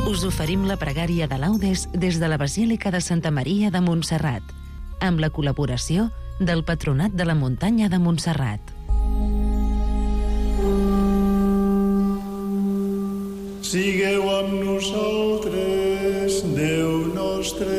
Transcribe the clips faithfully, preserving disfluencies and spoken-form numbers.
Us oferim la pregària de laudes des de la Basílica de Santa Maria de Montserrat, amb la col·laboració del Patronat de la Muntanya de Montserrat. Sigueu amb nosaltres, Déu nostre.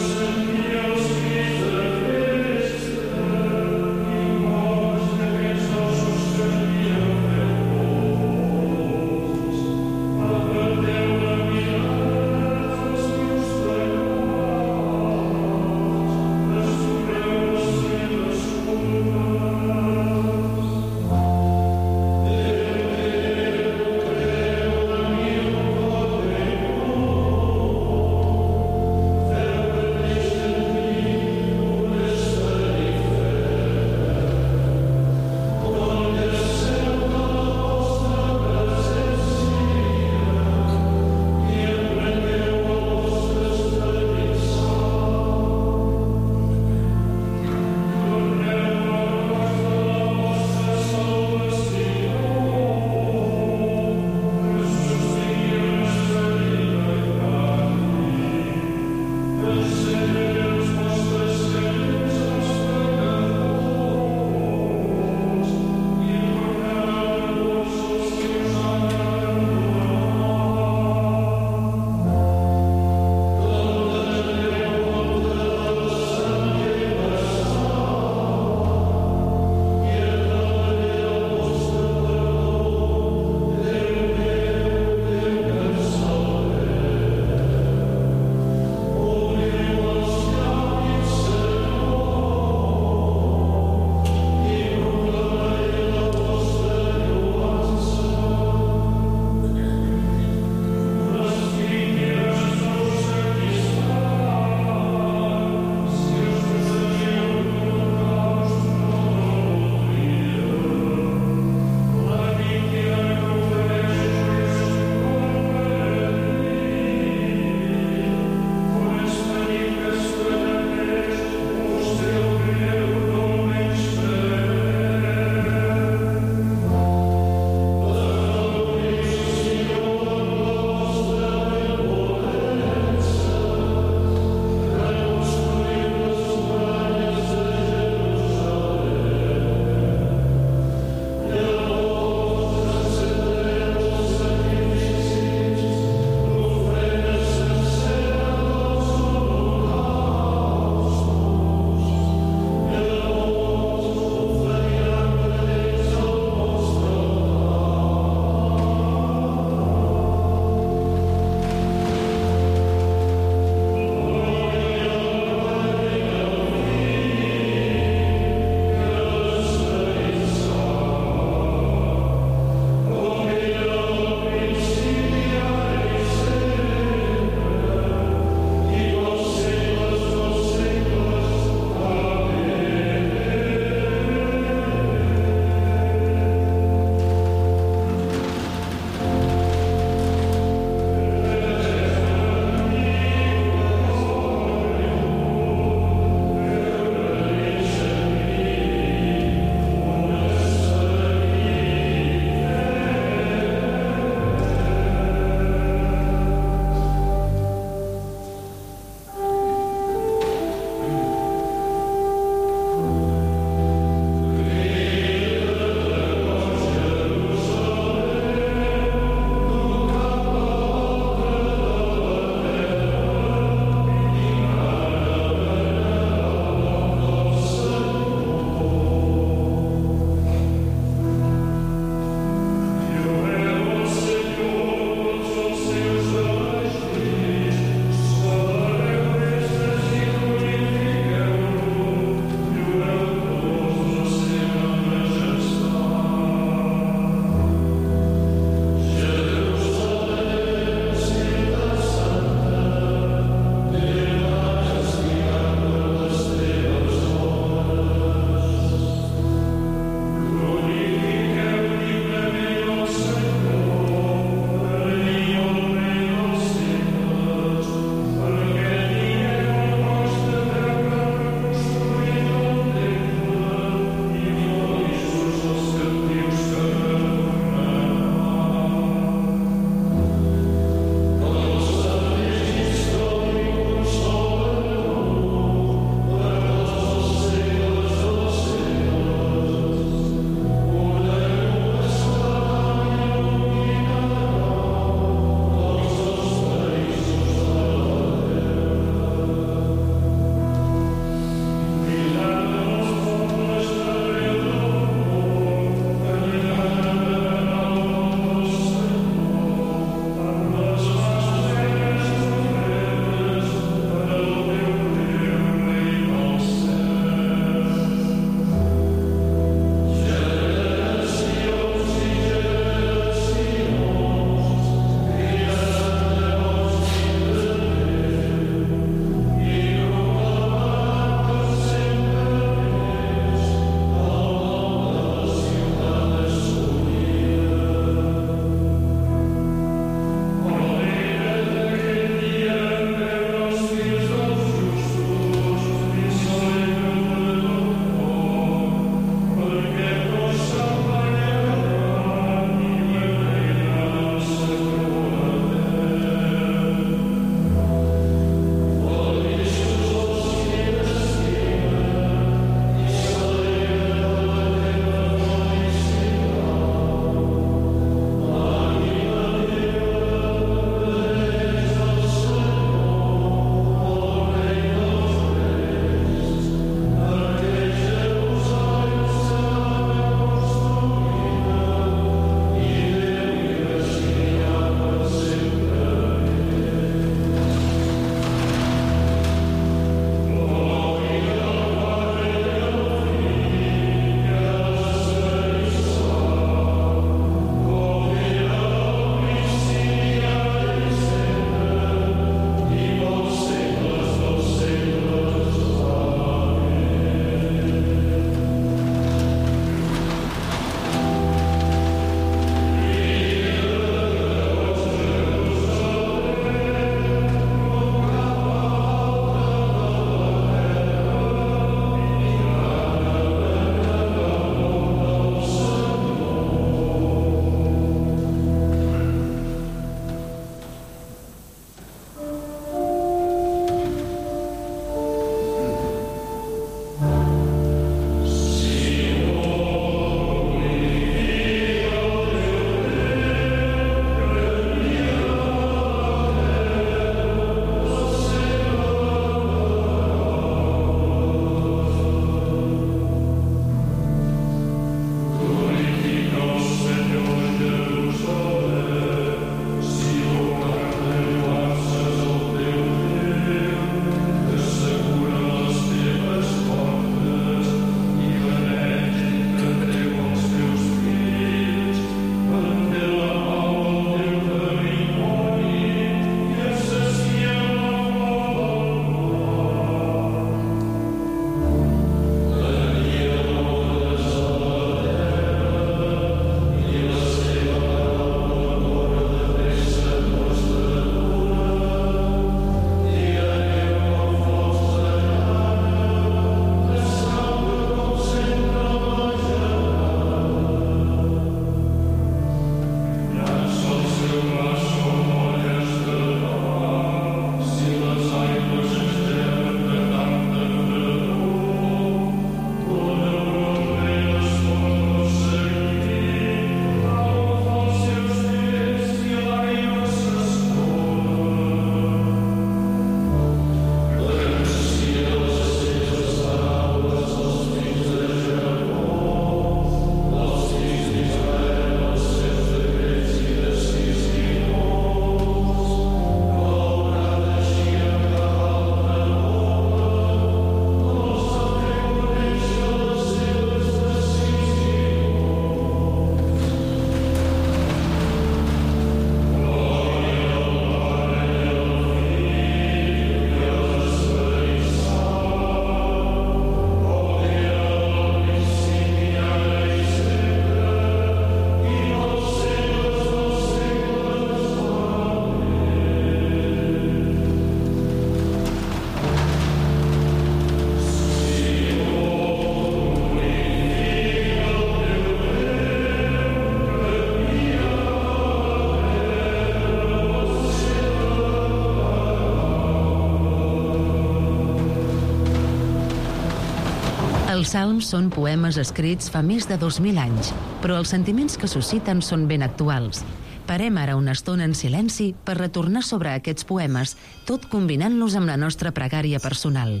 Els salms són poemes escrits fa més de dos mil anys, però els sentiments que susciten són ben actuals. Parem ara una estona en silenci per retornar sobre aquests poemes, tot combinant-los amb la nostra pregària personal.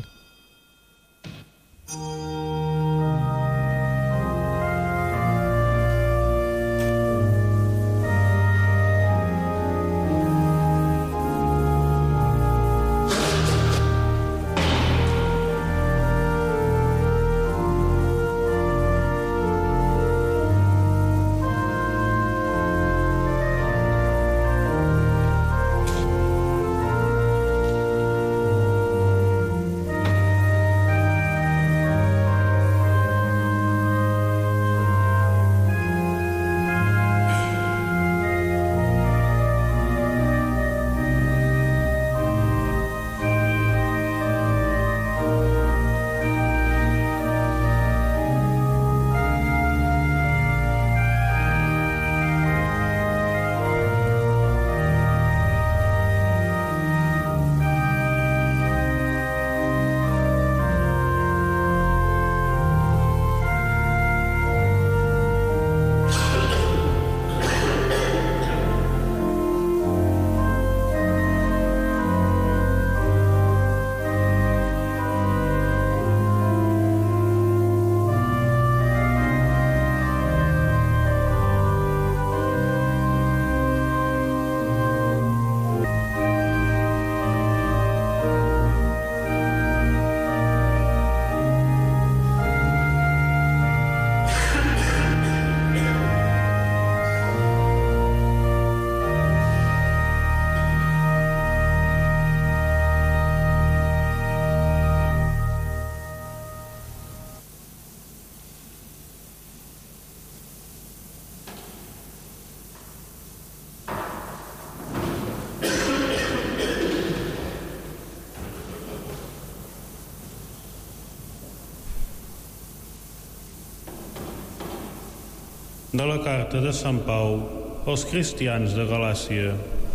De la carta de Sant Pau als cristians de Galàcia.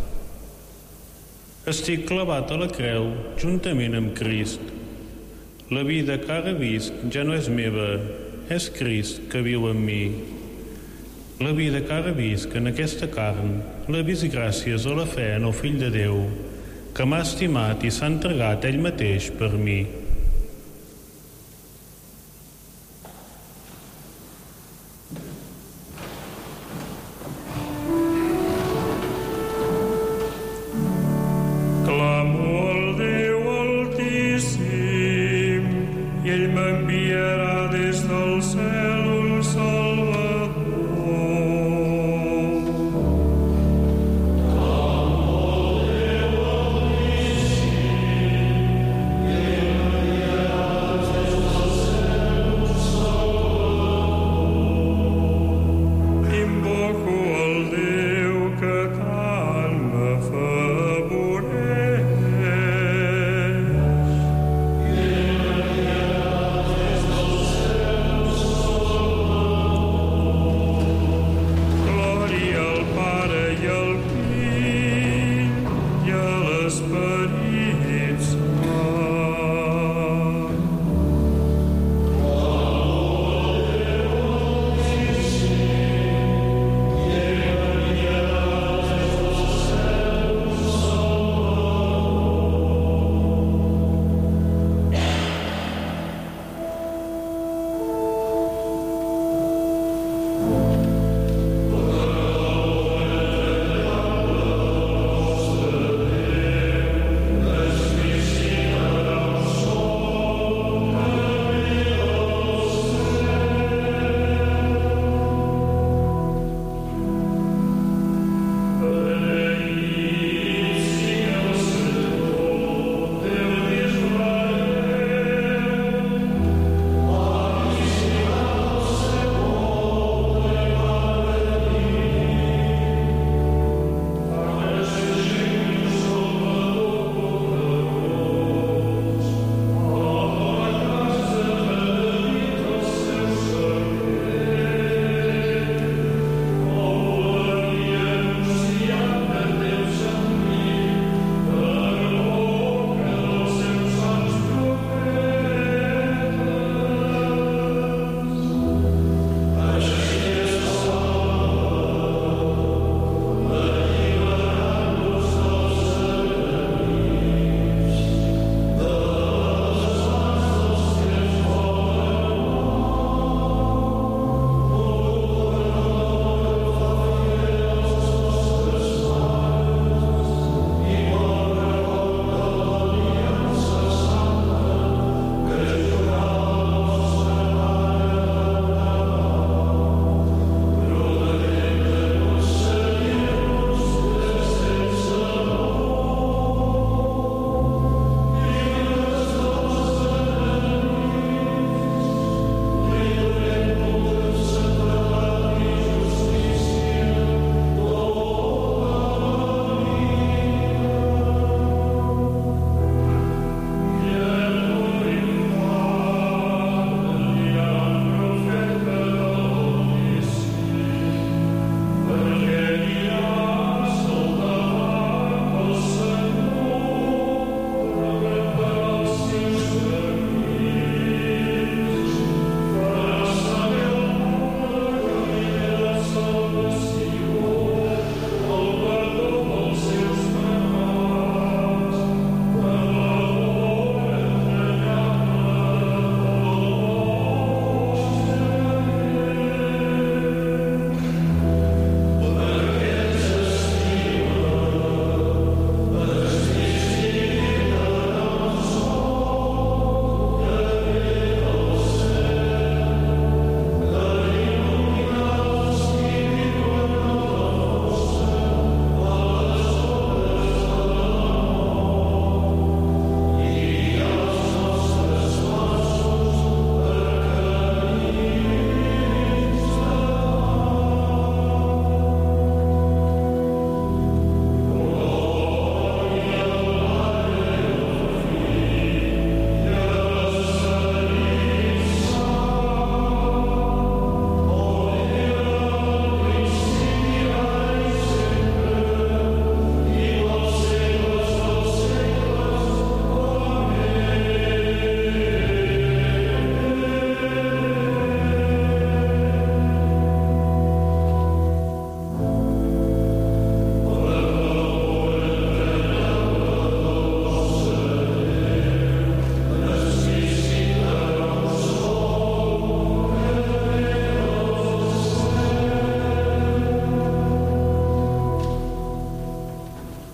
Estic clavat a la creu juntament amb Crist. La vida que ara visc ja no és meva, és Crist que viu en mi. La vida que ara visc en aquesta carn la visc gràcies a la fe en el Fill de Déu, que m'ha estimat i s'ha entregat ell mateix per mi.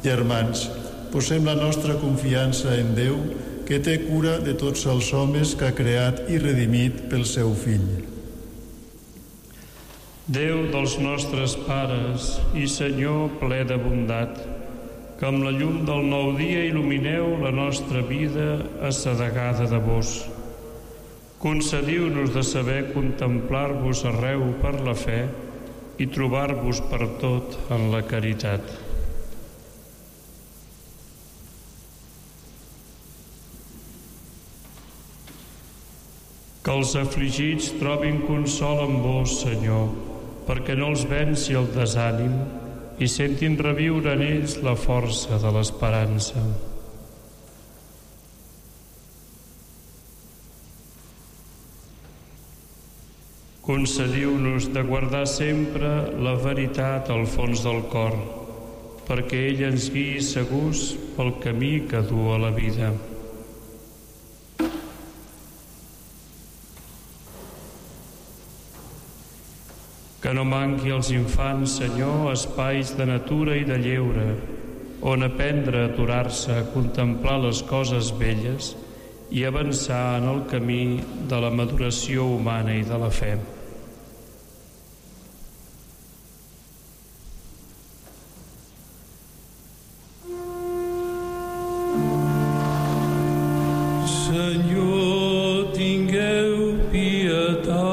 Germans, posem la nostra confiança en Déu, que té cura de tots els homes que ha creat i redimit pel seu Fill. Déu dels nostres pares i Senyor ple de bondat, que amb la llum del nou dia il·lumineu la nostra vida assedegada de vos. Concediu-nos de saber contemplar-vos arreu per la fe i trobar-vos per tot en la caritat. Que els afligits trobin consol en vos, Senyor, perquè no els venci el desànim i sentin reviure en ells la força de l'esperança. Concediu-nos de guardar sempre la veritat al fons del cor, perquè ell ens guiï segurs pel camí que du a la vida. Que no manqui als infants, Senyor, espais de natura i de lleure, on aprendre a aturar-se, a contemplar les coses belles i avançar en el camí de la maduració humana i de la fe. Senyor, tingueu pietat.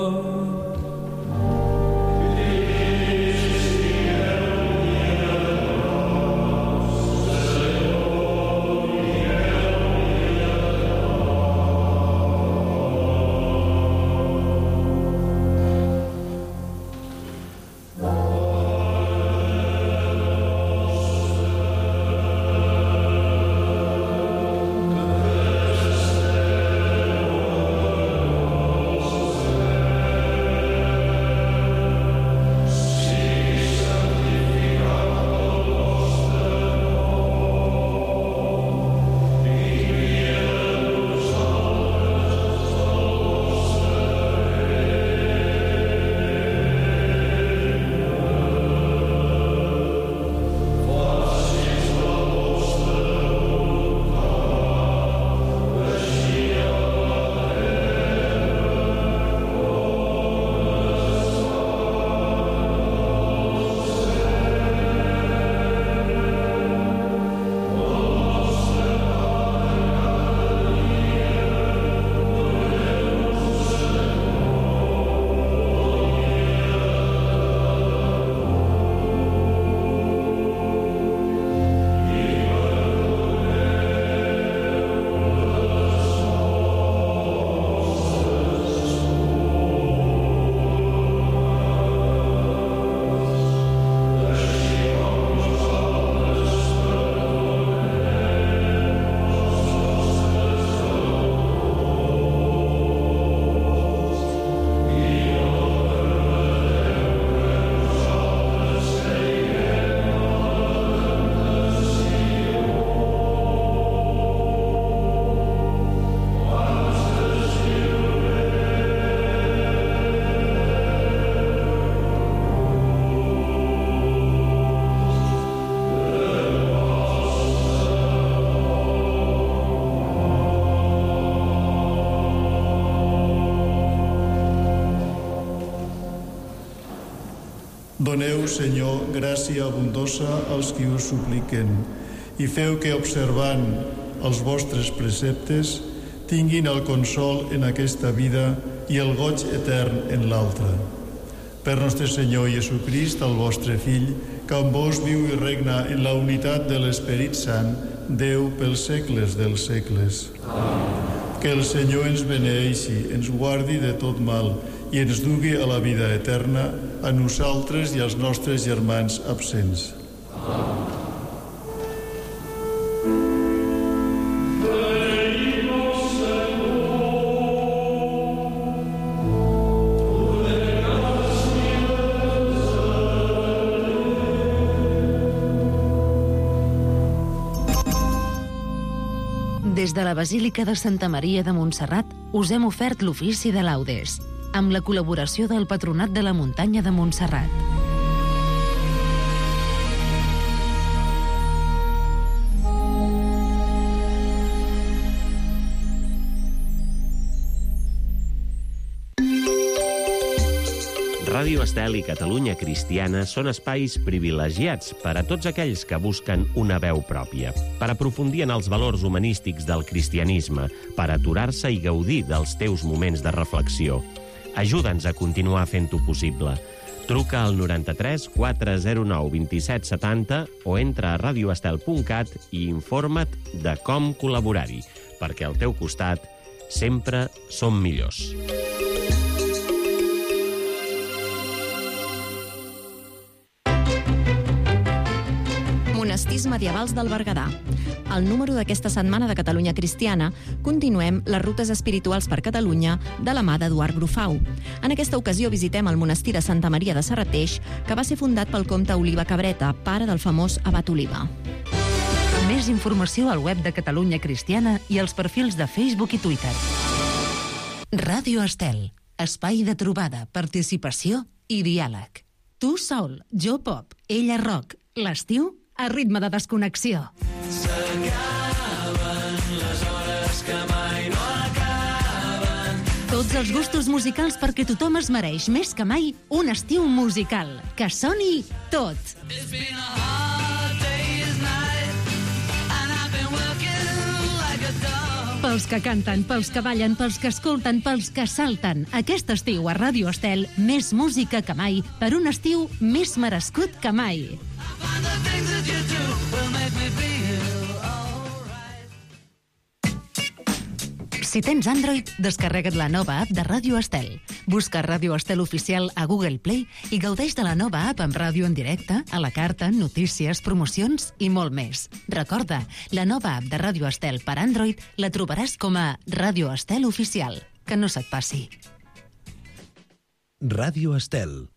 Doneu, Senyor, gràcia abundosa als qui us supliquen i feu que, observant els vostres preceptes, tinguin el consol en aquesta vida i el goig etern en l'altra. Per nostre Senyor Jesucrist, el vostre Fill, que amb vos viu i regna en la unitat de l'Esperit Sant, Déu pels segles dels segles. Amén. Que el Senyor ens beneeixi, ens guardi de tot mal i ens dugui a la vida eterna, a nosaltres i als nostres germans absents. Amén. Des de la Basílica de Santa Maria de Montserrat us hem ofert l'ofici de laudes, amb la col·laboració del Patronat de la Muntanya de Montserrat. Ràdio Estel i Catalunya Cristiana són espais privilegiats per a tots aquells que busquen una veu pròpia, per aprofundir en els valors humanístics del cristianisme, per aturar-se i gaudir dels teus moments de reflexió. Ajuda'ns a continuar fent-ho possible. Truca al noranta-tres quatre zero nou vint-i-set setanta o entra a radio estel punt cat i informa't de com col·laborar-hi, perquè al teu costat sempre som millors. Monestirs medievals del Berguedà. Al número d'aquesta setmana de Catalunya Cristiana continuem les rutes espirituals per Catalunya de la mà d'Eduard Brufau. En aquesta ocasió visitem el monestir de Santa Maria de Serrateix, que va ser fundat pel comte Oliva Cabreta, pare del famós abat Oliva. Més informació al web de Catalunya Cristiana i als perfils de Facebook i Twitter. Ràdio Estel, espai de trobada, participació i diàleg. Tu sol, jo pop, ella rock, l'estiu a ritme de desconnexió. S'acaben les hores que mai no acaben. Tots els gustos musicals perquè tothom es mereix més que mai un estiu musical. Que soni tot. It's been a hard day's night and I've been working like a dog. Pels que canten, pels que ballen, pels que escolten, pels que salten. Aquest estiu a Ràdio Estel, més música que mai, per un estiu més merescut que mai. Si tens Android, descarrega't la nova app de Ràdio Estel. Busca Ràdio Estel Oficial a Google Play i gaudeix de la nova app amb ràdio en directe, a la carta, notícies, promocions i molt més. Recorda, la nova app de Ràdio Estel per Android la trobaràs com a Ràdio Estel Oficial. Que no se't passi. Ràdio Estel.